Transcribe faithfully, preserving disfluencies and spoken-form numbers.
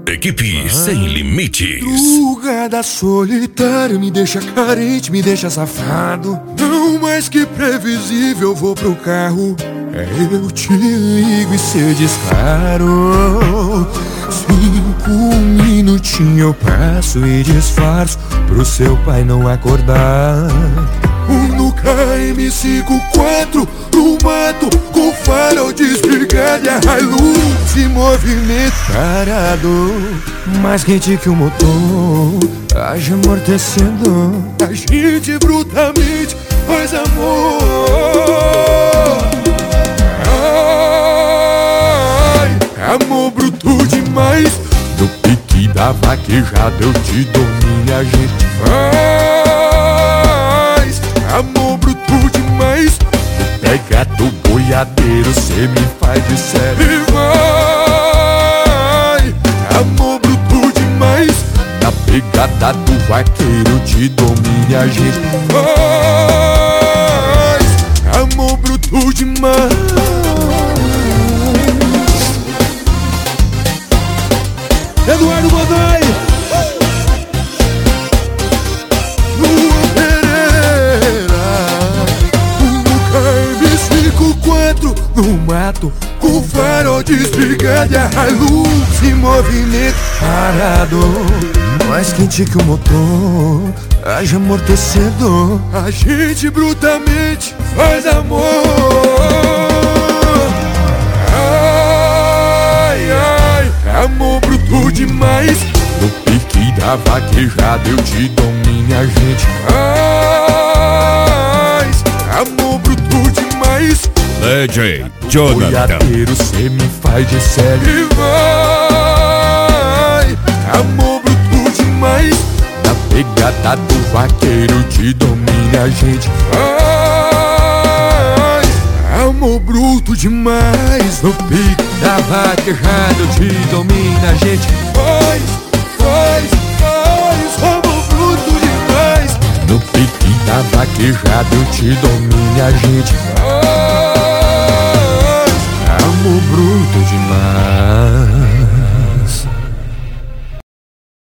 Equipe Sem Limites. Madrugada solitária me deixa carente, me deixa safado. Não mais que previsível, vou pro carro. É, eu te ligo e cê descaro. Cinco minutinhos eu passo e disfarço pro seu pai não acordar. No K M cinquenta e quatro, no mato, com farol desligado e a Hilux em movimento parado. Mais quente que o motor, haja amortecendo. A gente brutamente faz amor. Ai, amor bruto demais. No pique da vaquejada eu te dou, minha gente. Faz amor bruto demais. Pega do boiadeiro, cê me faz de sério. E vai, amor bruto demais. Na pegada do vaqueiro te dou, minha gente. Faz amor bruto demais. Eduardo Godoy, Lua Pereira. No K M cinquenta e quatro, no mato, com farol desligado e a Hilux em movimento parado. Mais quente que o motor, haja amortecedor. A gente brutamente faz amor. Ai, ai, amor bruto demais. No pique da vaquejada eu te dou, minha gente. Ai, amor bruto demais. D J Jonathan. Boiadeiro, cê me faz de sério. E vai, amor bruto demais. Na pegada do vaqueiro te dou, minha gente. Ai, amor bruto demais. No pique da vaquejada eu te dou, minha gente. Faz, faz, faz, amor bruto demais. No pique da vaquejada eu te dou, minha gente. Amor bruto demais.